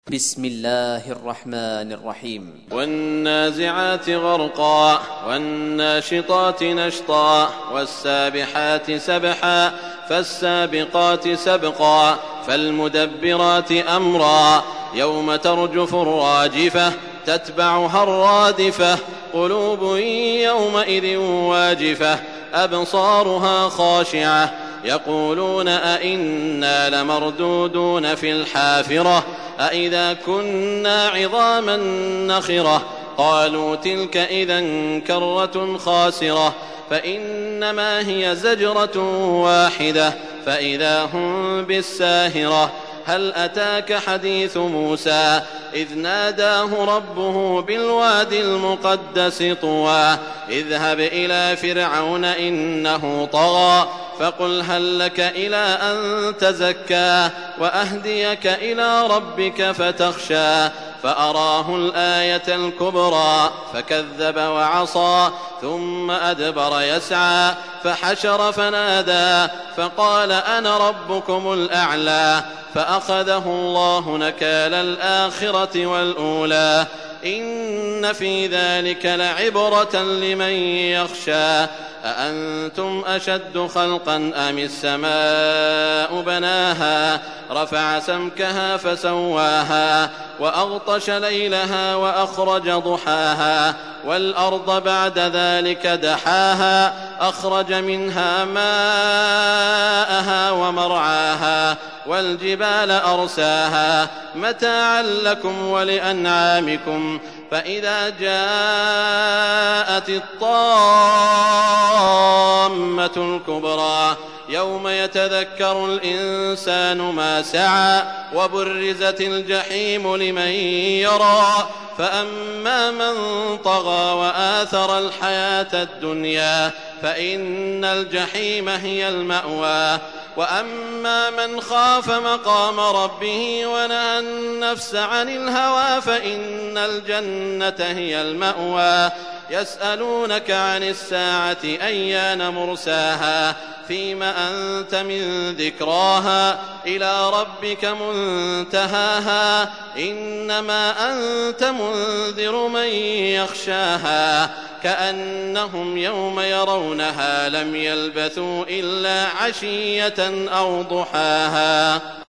بسم الله الرحمن الرحيم. والنازعات غرقا والناشطات نشطا والسابحات سبحا فالسابقات سبقا فالمدبرات أمرا يوم ترجف الراجفة تتبعها الرادفة قلوب يومئذ واجفة أبصارها خاشعة يقولون أئنا لمردودون في الحافرة أئذا كنا عظاما نخرة قالوا تلك إذا كرة خاسرة فإنما هي زجرة واحدة فإذا هم بالساهرة هل أتاك حديث موسى إذ ناداه ربه بالوادي المقدس طوى اذهب إلى فرعون إنه طغى فقل هل لك إلى أن تزكى وأهديك إلى ربك فتخشى فأراه الآية الكبرى فكذب وعصى ثم أدبر يسعى فحشر فنادى فقال أنا ربكم الأعلى فأخذه الله نكال الآخرة والأولى إن في ذلك لعبرة لمن يخشى أأنتم أشد خلقا أم السماء بناها رفع سمكها فسواها وأغطش ليلها وأخرج ضحاها والأرض بعد ذلك دحاها أخرج منها ماءها ومرعاها والجبال أرساها متاعا لكم ولأنعامكم فإذا جاءت الطامة الكبرى يوم يتذكر الإنسان ما سعى وبرزت الجحيم لمن يرى فأما من طغى وآثر الحياة الدنيا فإن الجحيم هي المأوى وأما من خاف مقام ربه ونهى النفس عن الهوى فإن الجنة هي المأوى يسألونك عن الساعة أيان مرساها فيم أنت من ذكراها إلى ربك منتهاها إنما أنت منذر من يخشاها كأنهم يوم يرونها لم يلبثوا إلا عشية أو ضحاها.